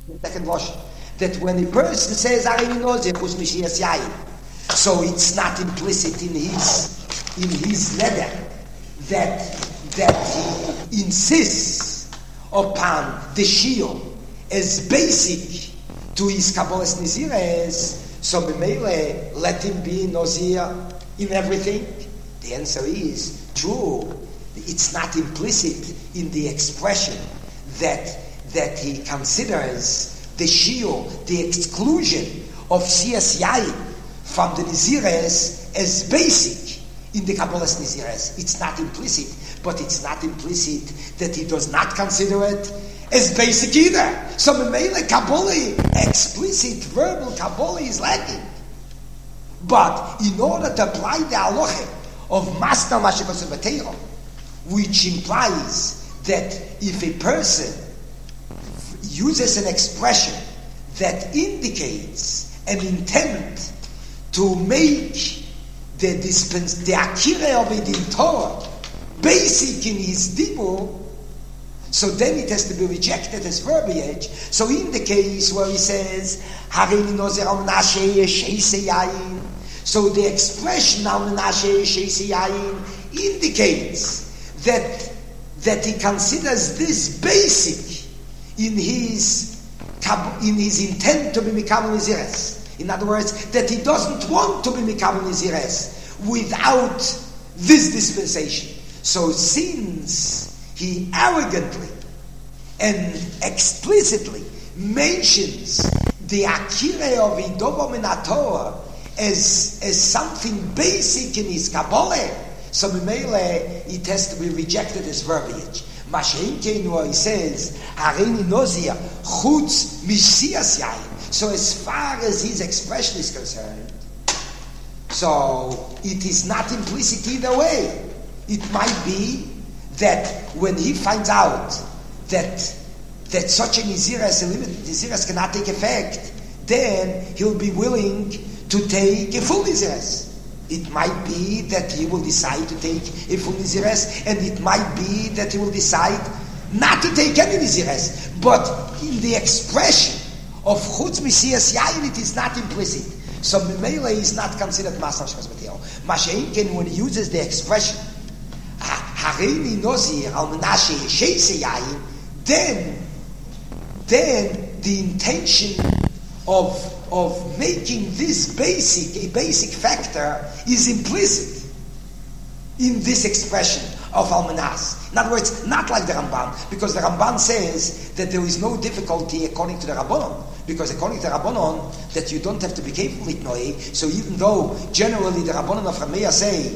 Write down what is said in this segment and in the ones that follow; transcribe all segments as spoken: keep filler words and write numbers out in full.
second version, that when a person says Arini Nozir Chutz Mishias Yayin, so it's not implicit in his in his letter that that he insists upon the shiur as basic to his Kabbalas Nizires. So B'meile, let him be Nozir in everything. The answer is true. It's not implicit in the expression that that he considers the shiur, the exclusion of Siyas Yayin from the Nizires as basic in the Kabbalas Nizires. It's not implicit, but it's not implicit that he does not consider it as basic either. So Memele Kabbalah, explicit verbal Kabbalah is lacking. But in order to apply the halacha of Masna Mashikos B'Teiro, which implies that if a person uses an expression that indicates an intent to make the dispens the akira of it in Torah basic in his dibur, so then it has to be rejected as verbiage. So in the case where he says Harini Nozer al Menashe Sheise Yayin, so the expression al Menashe Sheise Yayin indicates that that he considers this basic in his in his intent to be Mikabel Nizires. In other words, that he doesn't want to be Mikabel Nizires without this dispensation. So since he arrogantly and explicitly mentions the Akira of Idobo Minatorah as, as something basic in his Kabbalah, so Mimele, it has to be rejected as verbiage. Mashenkein, where he says, Harini Nozir Chutz Mishias Yayin. So as far as his expression is concerned, so it is not implicit either way. It might be that when he finds out that that such a Niziras, a limited Niziras cannot take effect, then he'll be willing to take a full Niziras. It might be that he will decide to take a full Niziras, and it might be that he will decide not to take any Niziras. But in the expression of Chutz Mishias Yayin, it is not implicit. So Mimele is not considered Masna Mashikos B'Teiro. Mashenken, when he uses the expression Harini Nozir al Menashe Sheise Yayin, then then the intention of of making this basic a basic factor is implicit in this expression of Almanas. In other words, not like the Ramban, because the Ramban says that there is no difficulty according to the Rabbanon, because according to the Rabbanon that you don't have to be careful with Noé. So even though generally the Rabbanon of Rameya say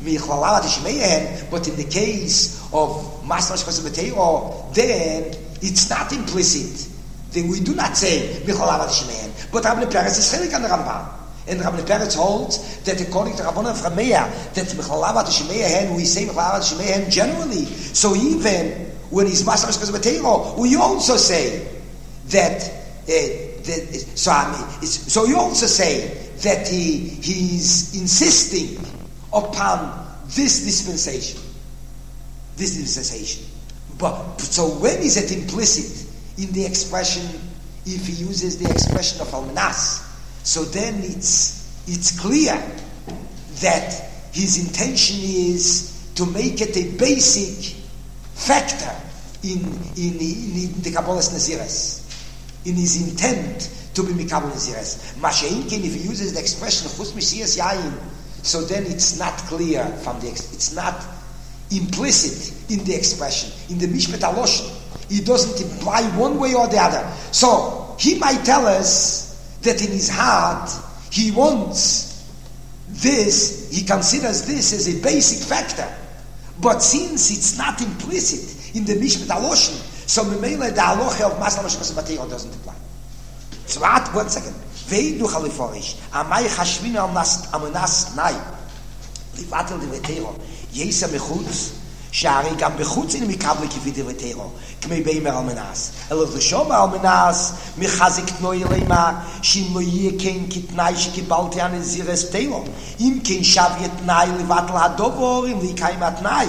but in the case of Masna Mashikos B'Teiro, then it's not implicit. Then we do not say but Rabbi Peretz is chelik on the Ramban, and Rabbi Peretz holds that according to Rabbanon of Rameya that we say generally. So even when he's Masna Mashikos B'Teiro, we also say that. Uh, that so I mean, it's, so you also say that he he's insisting upon this dispensation, this dispensation. But so when is it implicit in the expression? If he uses the expression of Almanas, so then it's it's clear that his intention is to make it a basic factor in in, in the Kabbalas Naziras, in his intent to be Mikabel Naziras. Masha'inkin, if he uses the expression of Chutz Mishias Yayin, so then it's not clear from the, it's not implicit in the expression. In the Mishpat HaLoshon, it doesn't imply one way or the other. So, he might tell us that in his heart, he wants this, he considers this as a basic factor. But since it's not implicit in the Mishpat HaLoshon, so Memele, the halacha of Masna Mashikos B'Teiro doesn't apply. So, wait, one second. Veidu Chaliforish, Amai Chashvinu Amunas Nai, Livatel de B'Teiro, Yesa Mechutz, Shari Gam Bechutz in Mikable Kivi de B'Teiro, Kmei Beimer Almanas, Elav L'Shoma Almanas, Mechazik Tnoi Leima, Shim Lo Yeh Kein Kitnai Shekibalti Anezires Teiro, Im Kein Shav Yetnai Livatel Hadovor, Im Likaim Atnai,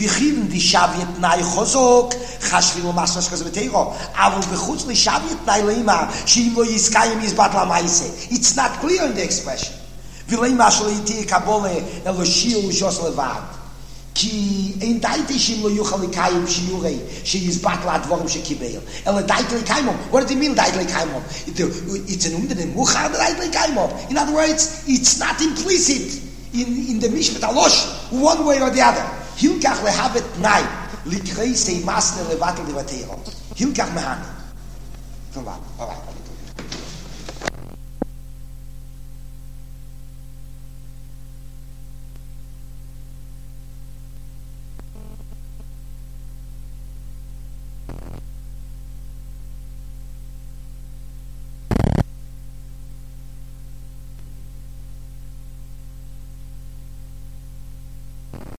וכיוון דשוויה תנאי חוזק, חשבים למסוס כזה בתירו, אבל בחוץ לשוויה תנאי לאמא, שאם לא יזכאים יזבט למעשה. It's not clear in the expression. ולאמא שלא יתהיה קבולה, אלא שיעור ושוס לבד. כי אין דייטי שאם לא יוכל לקיים שיעורי, שיזבט לדבורים שקיבל. אלא דייטי לקיימו. What does it mean דייטי לקיימו? It's an umden מוכר דייטי לקיימו. In other words, it's not implicit in, in the mishpat alosh, one way or the other. הילקח להבת תנאי, לקריא סי מסנה לבטל דבתירו. הילקח מהני. כמובן, alright.